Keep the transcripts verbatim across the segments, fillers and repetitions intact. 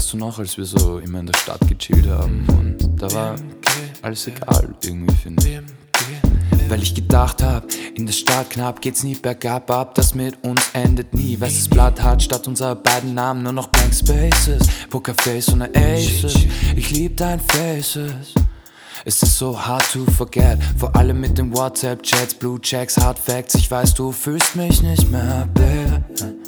Weißt du noch, als wir so immer in der Stadt gechillt haben und da war alles egal irgendwie, finde ich. Weil ich gedacht hab, in der Stadt knapp geht's nie bergab ab, das mit uns endet nie. Weißes Blatt hat statt unserer beiden Namen nur noch Blank Spaces, Pokerface und Aces. Ich lieb dein Faces. Es ist so hard to forget, vor allem mit den WhatsApp-Chats, Blue Checks, Hard Facts. Ich weiß, du fühlst mich nicht mehr, Baby.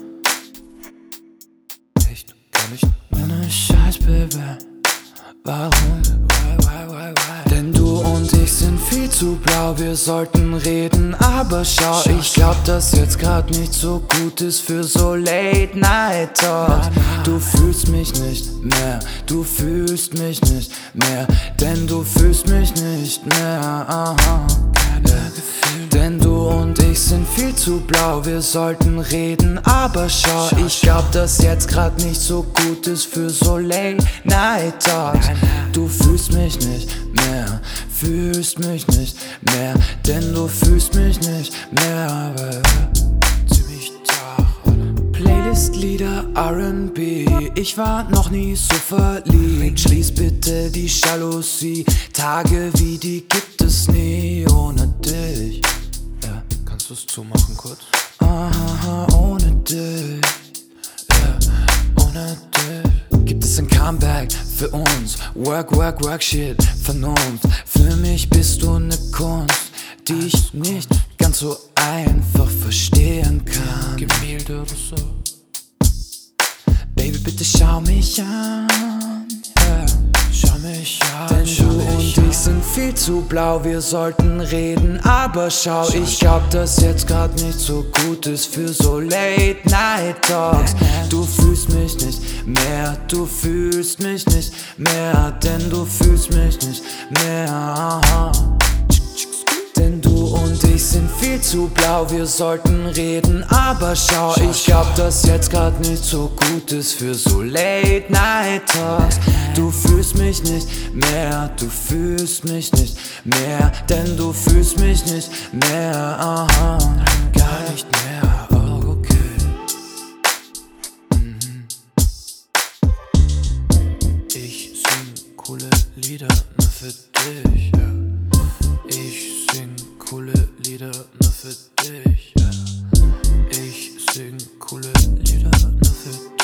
Echt, gar nicht. Meine Scheiß, Baby. Warum? Why, why, why, why? Denn du und ich sind viel zu blau, wir sollten reden, aber schau, ich glaub, dass jetzt grad nicht so gut ist für so Late Night Talks. Du fühlst mich nicht mehr, du fühlst mich nicht mehr, denn du fühlst mich nicht mehr, aha. Denn du und ich sind viel zu blau, wir sollten reden, aber schau, ich glaub, dass jetzt grad nicht so gut ist für so Late Night Talks. Du fühlst mich nicht mehr, fühlst mich nicht mehr, denn du fühlst mich nicht mehr, ziemlich zart. Playlist-Lieder R and B, ich war noch nie so verliebt. Schließ bitte die Jalousie, Tage wie die gibt es nie ohne dich. Ja, kannst du's zumachen kurz? Aha, ohne dich, ja, ohne dich. Gibt es ein Comeback für uns? Work, work, work, shit, Vernunft. Für mich bist du ne Kunst, die ich nicht ganz so einfach verstehen kann. Gemälde oder so. Baby, bitte schau mich an, yeah. Schau mich an, denn schau du und ich sind viel zu blau, wir sollten reden, aber schau, schau ich glaub, dass jetzt grad nicht so gut ist für so Late Night Talks. Du fühlst mich nicht mehr, du fühlst mich nicht mehr, denn du fühlst mich nicht mehr, aha. Denn du und ich sind viel zu blau, wir sollten reden, aber schau, ich glaub, dass jetzt grad nicht so gut ist für so Late Night Talks. Du fühlst mich nicht mehr, du fühlst mich nicht mehr, denn du fühlst mich nicht mehr, aha. Gar nicht mehr, oh okay. Mhm. Ich sing coole Lieder nur für dich, ja. Ich sing coole Lieder nur für dich, ja. Ich sing coole Lieder nur für dich.